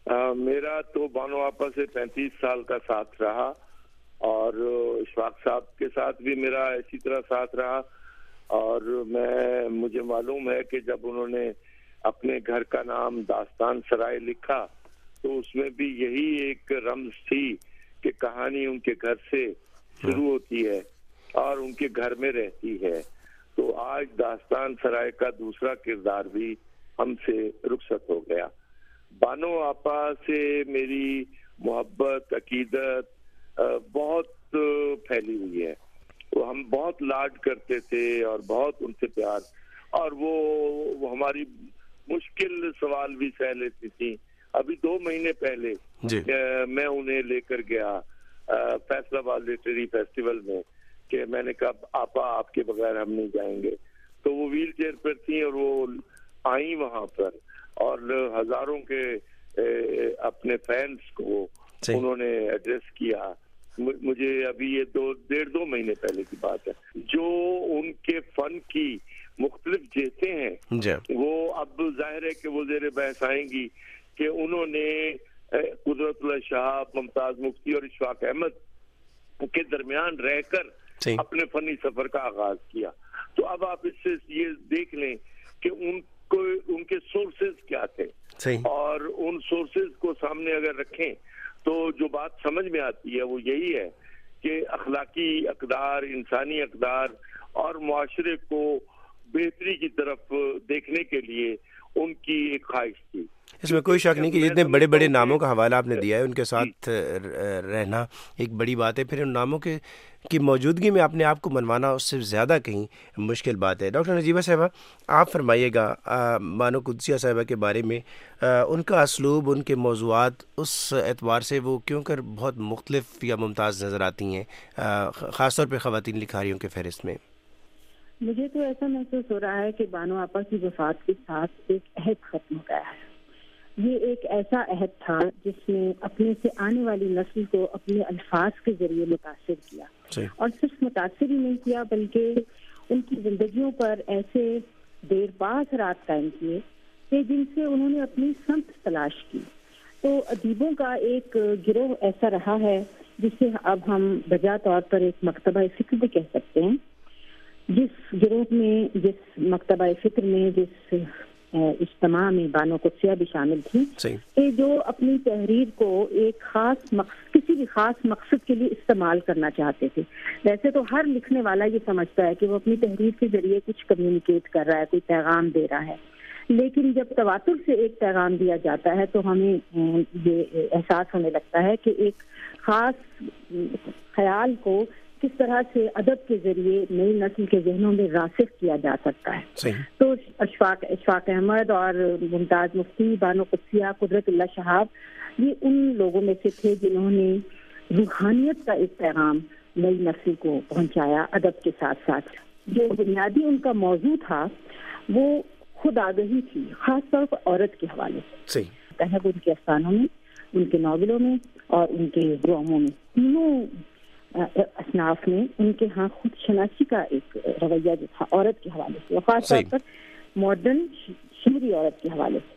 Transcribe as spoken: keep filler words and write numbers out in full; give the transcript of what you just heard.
آ, میرا تو بانو آپا سے پینتیس سال کا ساتھ رہا اور اشفاق صاحب کے ساتھ بھی میرا اسی طرح ساتھ رہا. اور میں مجھے معلوم ہے کہ جب انہوں نے اپنے گھر کا نام داستان سرائے لکھا تو اس میں بھی یہی ایک رمز تھی کہ کہانی ان کے گھر سے شروع ہوتی ہے اور ان کے گھر میں رہتی ہے. تو آج داستان سرائے کا دوسرا کردار بھی ہم سے رخصت ہو گیا. بانو آپا سے میری محبت عقیدت بہت پھیلی ہوئی ہے. وہ ہم بہت لاڈ کرتے تھے اور بہت ان سے پیار, اور وہ, وہ ہماری مشکل سوال بھی سہ لیتی تھی. ابھی دو مہینے پہلے جی. میں انہیں لے کر گیا فیصل آباد لٹریری فیسٹیول میں کہ میں نے کہا آپا آپ کے بغیر ہم نہیں جائیں گے. تو وہ ویل چیئر پر تھیں اور وہ آئیں وہاں پر اور ہزاروں کے اپنے فینس کو انہوں نے ایڈریس کیا. مجھے ابھی یہ دو ڈیڑھ دو مہینے پہلے کی بات ہے. جو ان کے فن کی مختلف جہتیں ہیں جی. وہ اب ظاہر ہے کہ وہ زیر بحث آئیں گی کہ انہوں نے قدرت اللہ شہاب, ممتاز مفتی اور اشفاق احمد کے درمیان رہ کر صحیح. اپنے فنی سفر کا آغاز کیا. تو اب آپ اس سے یہ دیکھ لیں کہ ان کو ان کے سورسز کیا تھے صحیح. اور ان سورسز کو سامنے اگر رکھیں تو جو بات سمجھ میں آتی ہے وہ یہی ہے کہ اخلاقی اقدار, انسانی اقدار اور معاشرے کو بہتری کی طرف دیکھنے کے لیے ان کی ایک خواہش تھی. اس میں کوئی شک نہیں کہ جتنے بڑے بڑے ناموں کا حوالہ آپ نے دیا ہے ان کے ساتھ رہنا ایک بڑی بات ہے. پھر ان ناموں کے کی موجودگی میں اپنے آپ کو منوانا اس سے زیادہ کہیں مشکل بات ہے. ڈاکٹر نجیبہ صاحبہ آپ فرمائیے گا بانو قدسیہ صاحبہ کے بارے میں, ان کا اسلوب, ان کے موضوعات اس اعتبار سے وہ کیوں کر بہت مختلف یا ممتاز نظر آتی ہیں, خاص طور پہ خواتین لکھاریوں کے فہرست میں؟ مجھے تو ایسا محسوس ہو رہا ہے کہ بانو آپا کی وفات کے ساتھ ایک عہد ختم ہو گیا ہے. یہ ایک ایسا عہد تھا جس نے اپنے سے آنے والی نسل کو اپنے الفاظ کے ذریعے متاثر کیا جی. اور صرف متاثر ہی نہیں کیا بلکہ ان کی زندگیوں پر ایسے دیر پا اثرات قائم کیے کہ جن سے انہوں نے اپنی سمت تلاش کی. تو ادیبوں کا ایک گروہ ایسا رہا ہے جسے اب ہم بجا طور پر ایک مکتبہ فکر بھی کہہ سکتے ہیں, جس گروہ میں, جس مکتبہ فکر میں, جس اجتماع میں بانو قدسیہ بھی شامل تھی کہ جو اپنی تحریر کو ایک خاص مقصد, کسی بھی خاص مقصد کے لیے استعمال کرنا چاہتے تھے. ویسے تو ہر لکھنے والا یہ سمجھتا ہے کہ وہ اپنی تحریر کے ذریعے کچھ کمیونیکیٹ کر رہا ہے, کوئی پیغام دے رہا ہے, لیکن جب تواتر سے ایک پیغام دیا جاتا ہے تو ہمیں یہ احساس ہونے لگتا ہے کہ ایک خاص خیال کو کس طرح سے ادب کے ذریعے نئی نسل کے ذہنوں میں راسخ کیا جا سکتا ہے صحیح. تو اشفاق اشفاق احمد اور ممتاز مفتی, بانو قدسیہ, قدرت اللہ شہاب, یہ ان لوگوں میں سے تھے جنہوں نے روحانیت کا ایک پیغام نئی نسل کو پہنچایا ادب کے ساتھ ساتھ. جو بنیادی ان کا موضوع تھا وہ خود آگہی تھی, خاص طور پر عورت کے حوالے سے صحیح. ان کے افسانوں میں, ان کے ناولوں میں اور ان کے ڈراموں میں, تینوں اصناف میں ان کے ہاں خود شناسی کا ایک رویہ جو تھا عورت کے حوالے سے, خاص طور پر ماڈرن شہری عورت کے حوالے سے.